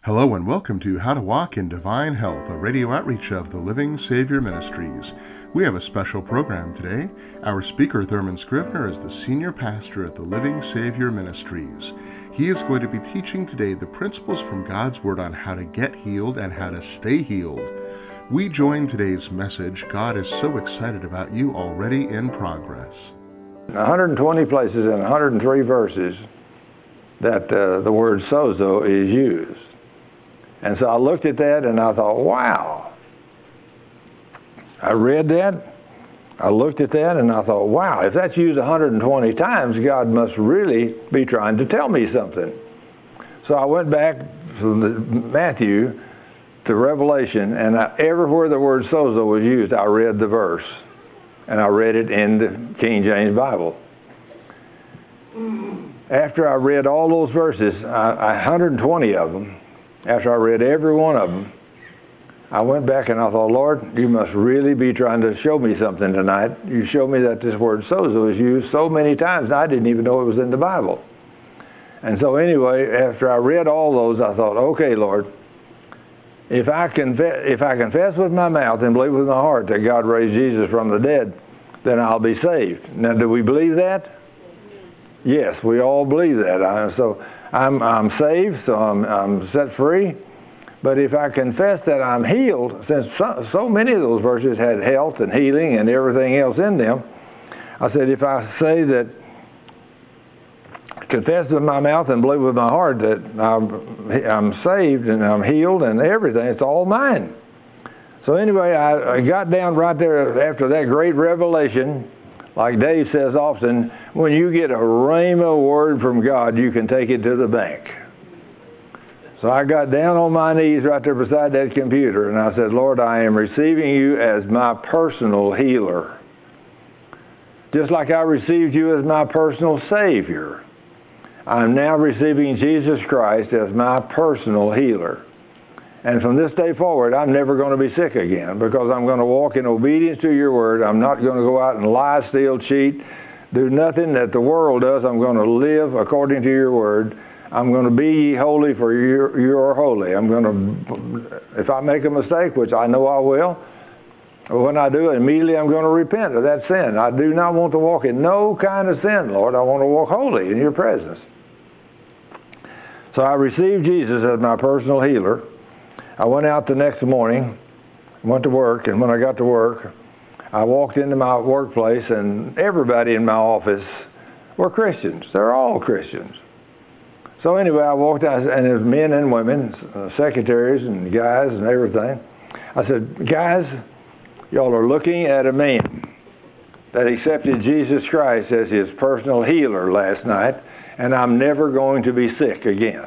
Hello and welcome to How to Walk in Divine Health, a radio outreach of the Living Savior Ministries. We have a special program today. Our speaker, Thurman Scrivener, is the senior pastor at the Living Savior Ministries. He is going to be teaching today the principles from God's Word on how to get healed and how to stay healed. We join today's message, God is so excited about you, already in progress. 120 places and 103 verses that the word sozo is used. And so I looked at that and I thought, wow. I read that, I looked at that and I thought, wow, if that's used 120 times, God must really be trying to tell me something. So I went back from Matthew to Revelation, and everywhere the word sozo was used, I read the verse. And I read it in the King James Bible. After I read all those verses, 120 of them, after I read every one of them, I went back and I thought, Lord, you must really be trying to show me something tonight. You showed me that this word sozo is used so many times, and I didn't even know it was in the Bible. And so anyway, after I read all those, I thought, okay, Lord, if I confess with my mouth and believe with my heart that God raised Jesus from the dead, then I'll be saved. Now, do we believe that? Yes, we all believe that. So I'm saved, so I'm set free. But if I confess that I'm healed, since so many of those verses had health and healing and everything else in them, I said, if I say that, confess with my mouth and believe with my heart that I'm saved and I'm healed and everything, it's all mine. So anyway, I got down right there after that great revelation. Like Dave says often, when you get a rhema word from God, you can take it to the bank. So I got down on my knees right there beside that computer, and I said, Lord, I am receiving you as my personal healer. Just like I received you as my personal Savior, I'm now receiving Jesus Christ as my personal healer. And from this day forward, I'm never going to be sick again, because I'm going to walk in obedience to your word. I'm not going to go out and lie, steal, cheat, do nothing that the world does. I'm going to live according to your word. I'm going to be ye holy, for you are holy. I'm going to, if I make a mistake, which I know I will, when I do it, immediately I'm going to repent of that sin. I do not want to walk in no kind of sin, Lord. I want to walk holy in your presence. So I received Jesus as my personal healer. I went out the next morning, went to work, and when I got to work, I walked into my workplace, and everybody in my office were Christians. They're all Christians. So anyway, I walked out, and there was men and women, secretaries and guys and everything. I said, guys, y'all are looking at a man that accepted Jesus Christ as his personal healer last night, and I'm never going to be sick again.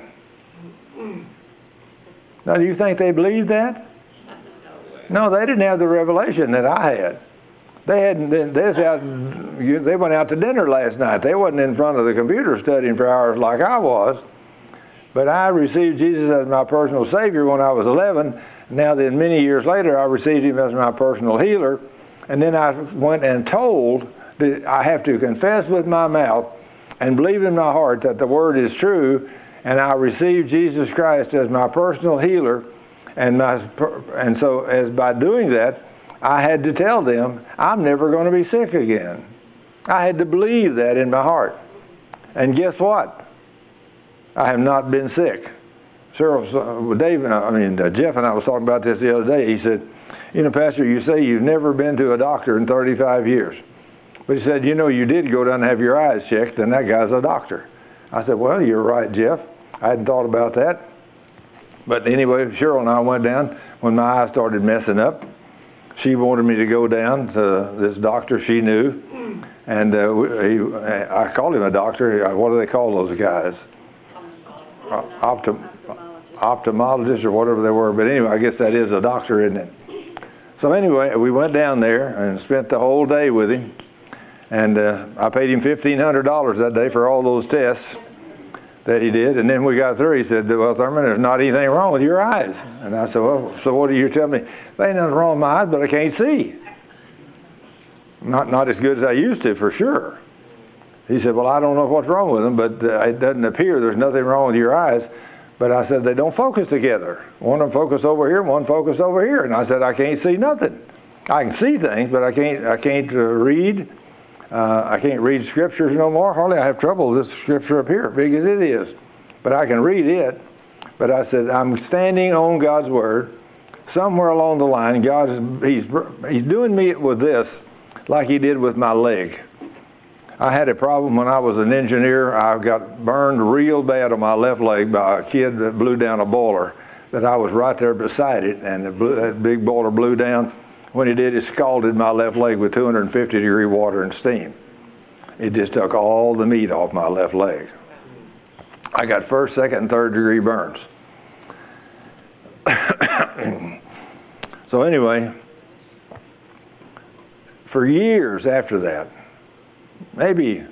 Now, do you think they believed that? No, they didn't have the revelation that I had. They went out to dinner last night. They wasn't in front of the computer studying for hours like I was. But I received Jesus as my personal Savior when I was 11. Now then, many years later, I received him as my personal healer. And then I went and told that I have to confess with my mouth and believe in my heart that the word is true, and I received Jesus Christ as my personal healer, and so as by doing that, I had to tell them I'm never going to be sick again. I had to believe that in my heart. And guess what? I have not been sick. Jeff and I was talking about this the other day. He said, you know, Pastor, you say you've never been to a doctor in 35 years. But he said, you know, you did go down and have your eyes checked, and that guy's a doctor. I said, well, you're right, Jeff. I hadn't thought about that. But anyway, Cheryl and I went down when my eyes started messing up. She wanted me to go down to this doctor she knew. And I called him a doctor. What do they call those guys? Ophthalmologist or whatever they were. But anyway, I guess that is a doctor, isn't it? So anyway, we went down there and spent the whole day with him. And I paid him $1,500 that day for all those tests that he did. And then we got through. He said, well, Thurman, there's not anything wrong with your eyes. And I said, well, so what do you tell me? There ain't nothing wrong with my eyes, but I can't see. Not as good as I used to, for sure. He said, well, I don't know what's wrong with them, but it doesn't appear there's nothing wrong with your eyes. But I said, they don't focus together. One of them focus over here, one focus over here. And I said, I can't see nothing. I can see things, but I can't read. I can't read scriptures no more. Hardly I have trouble with this scripture up here, big as it is. But I can read it. But I said, I'm standing on God's Word. Somewhere along the line, God He's doing me with this like He did with my leg. I had a problem when I was an engineer. I got burned real bad on my left leg by a kid that blew down a boiler. That I was right there beside it, and that big boiler blew down. When it did, it scalded my left leg with 250-degree water and steam. It just took all the meat off my left leg. I got first, second, and third degree burns. So anyway, for years after that, maybe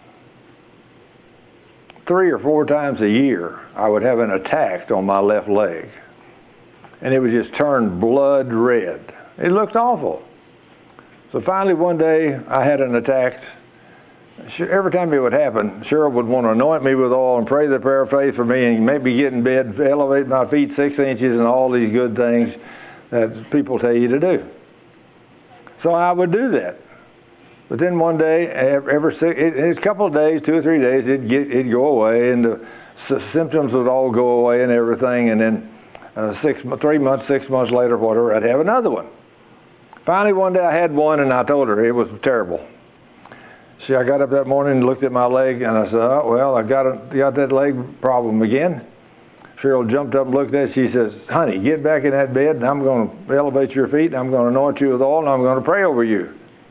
3 or 4 times a year, I would have an attack on my left leg. And it would just turn blood red. It looked awful. So finally one day I had an attack. Every time it would happen, Cheryl would want to anoint me with oil and pray the prayer of faith for me and make me get in bed, elevate my feet 6 inches and all these good things that people tell you to do. So I would do that. But then one day, in a couple of days, 2 or 3 days, it'd go away, and the symptoms would all go away and everything. And then 3 months, 6 months later, whatever, I'd have another one. Finally, one day I had one, and I told her it was terrible. See, I got up that morning and looked at my leg, and I said, "Oh, well, I got that leg problem again." Cheryl jumped up and looked at it. She says, "Honey, get back in that bed, and I'm going to elevate your feet, and I'm going to anoint you with oil, and I'm going to pray over you."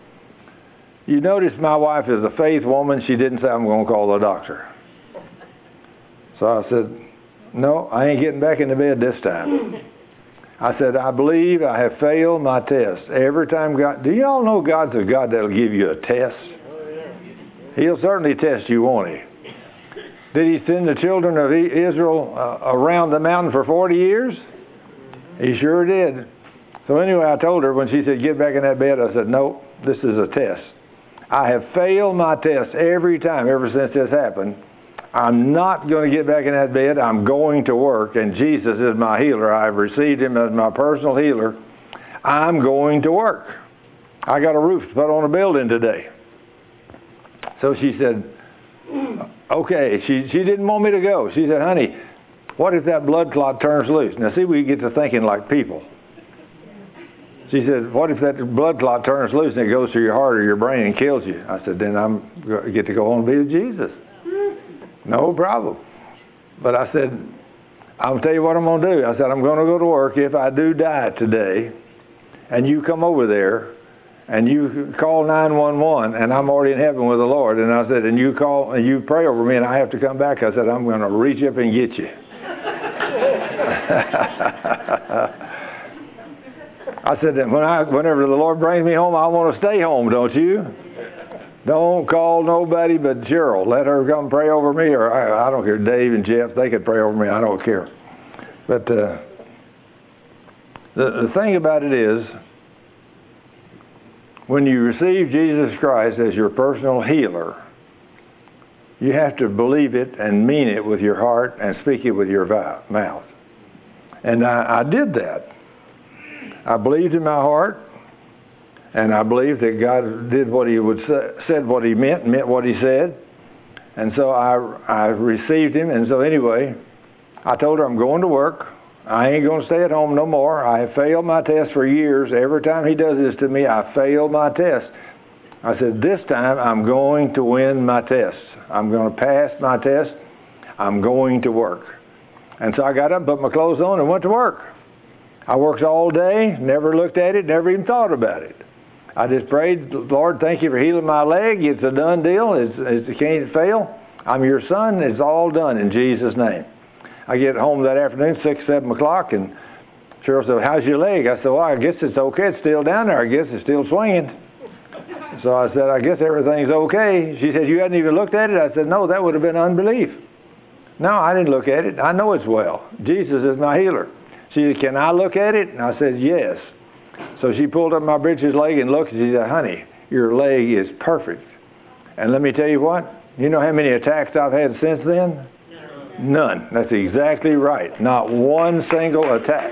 You notice my wife is a faith woman. She didn't say, "I'm going to call the doctor." So I said, "No, I ain't getting back in the bed this time." I said, "I believe I have failed my test." Every time God, do you all know God's a God that'll give you a test? He'll certainly test you, won't He? Did He send the children of Israel around the mountain for 40 years? He sure did. So anyway, I told her when she said, "Get back in that bed," I said, "No, this is a test. I have failed my test every time ever since this happened. I'm not going to get back in that bed. I'm going to work, and Jesus is my healer. I've received Him as my personal healer. I'm going to work. I got a roof to put on a building today." So she said, "Okay." She didn't want me to go. She said, "Honey, what if that blood clot turns loose?" Now, see, we get to thinking like people. She said, "What if that blood clot turns loose and it goes through your heart or your brain and kills you?" I said, "Then I'm going to get to go on and be with Jesus. No problem." But I said, "I'll tell you what I'm going to do." I said, "I'm going to go to work. If I do die today and you come over there and you call 911 and I'm already in heaven with the Lord," and I said, "and you call and you pray over me and I have to come back," I said, "I'm going to reach up and get you." I said, whenever the Lord brings me home, I want to stay home, don't you? Don't call nobody but Cheryl. Let her come pray over me, or I don't care, Dave and Jeff, they could pray over me. I don't care. But the thing about it is, when you receive Jesus Christ as your personal healer, you have to believe it and mean it with your heart and speak it with your mouth. And I did that. I believed in my heart, and I believed that God did what He said what He meant what He said. And so I received Him. And so anyway, I told her, "I'm going to work. I ain't going to stay at home no more. I have failed my test for years. Every time He does this to me, I fail my test." I said, "This time I'm going to win my test. I'm going to pass my test. I'm going to work." And so I got up, put my clothes on, and went to work. I worked all day, never looked at it, never even thought about it. I just prayed, "Lord, thank you for healing my leg. It's a done deal. It can't fail. I'm your son. It's all done in Jesus' name." I get home that afternoon, 6, 7 o'clock, and Cheryl said, "How's your leg?" I said, "Well, I guess it's okay. It's still down there. I guess it's still swinging." So I said, "I guess everything's okay." She said, "You hadn't even looked at it?" I said, "No, that would have been unbelief." "No, I didn't look at it. I know it's well. Jesus is my healer." She said, "Can I look at it?" And I said, "Yes." So she pulled up my britches leg and looked, and she said, "Honey, your leg is perfect." And let me tell you what, you know how many attacks I've had since then? None. That's exactly right. Not one single attack.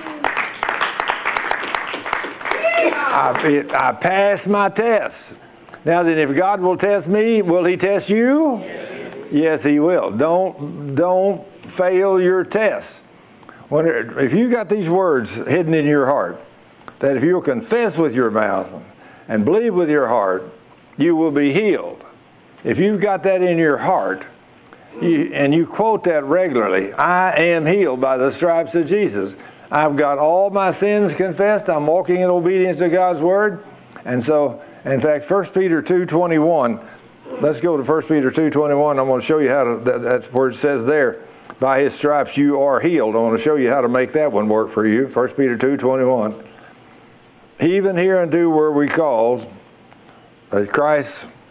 I passed my test. Now then, if God will test me, will He test you? Yes, He will. Don't fail your test. If you got these words hidden in your heart, that if you'll confess with your mouth and believe with your heart, you will be healed. If you've got that in your heart, and you quote that regularly, I am healed by the stripes of Jesus. I've got all my sins confessed. I'm walking in obedience to God's Word. And so, in fact, 1 Peter 2:21, let's go to 1 Peter 2:21. I'm going to show you how to, that's where it says there, by His stripes you are healed. I want to show you how to make that one work for you. 1 Peter 2:21. Even hereunto were we called, as Christ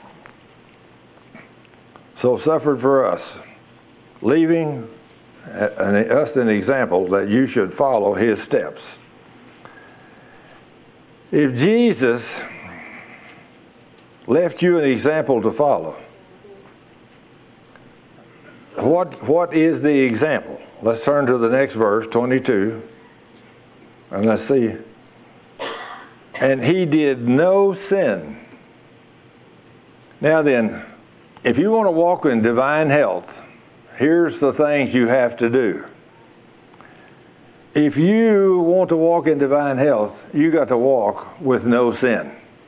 so suffered for us, leaving us an example that you should follow His steps. If Jesus left you an example to follow, what is the example? Let's turn to the next verse, 22, and let's see. And He did no sin. Now then, if you want to walk in divine health, here's the things you have to do. If you want to walk in divine health, you got to walk with no sin.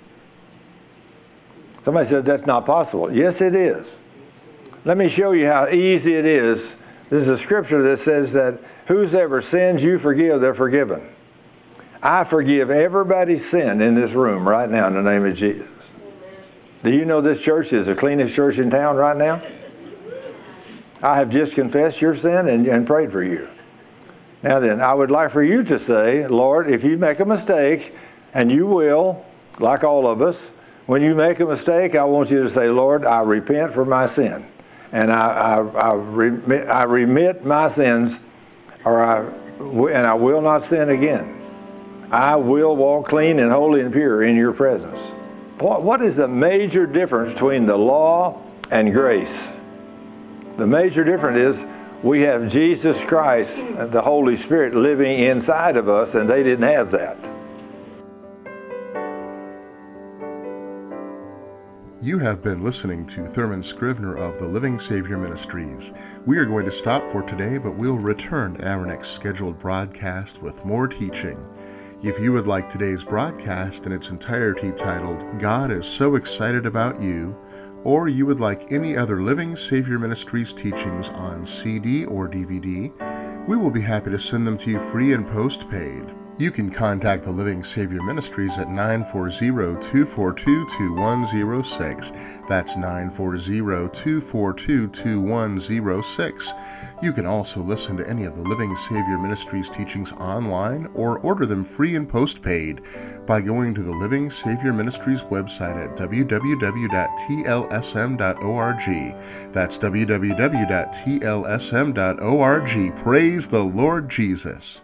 Somebody said that's not possible. Yes, it is. Let me show you how easy it is. There's a scripture that says that whosoever sins you forgive, they're forgiven. I forgive everybody's sin in this room right now in the name of Jesus. Do you know this church is the cleanest church in town right now? I have just confessed your sin and prayed for you. Now then, I would like for you to say, Lord, if you make a mistake, and you will, like all of us, when you make a mistake, I want you to say, Lord, I repent for my sin. And I remit my sins, and I will not sin again. I will walk clean and holy and pure in your presence. What is the major difference between the law and grace? The major difference is we have Jesus Christ, the Holy Spirit, living inside of us, and they didn't have that. You have been listening to Thurman Scrivener of the Living Savior Ministries. We are going to stop for today, but we'll return to our next scheduled broadcast with more teaching. If you would like today's broadcast in its entirety titled, God is So Excited About You, or you would like any other Living Savior Ministries teachings on CD or DVD, we will be happy to send them to you free and postpaid. You can contact the Living Savior Ministries at 940-242-2106. That's 940-242-2106. You can also listen to any of the Living Savior Ministries teachings online or order them free and postpaid by going to the Living Savior Ministries website at www.tlsm.org. That's www.tlsm.org. Praise the Lord Jesus.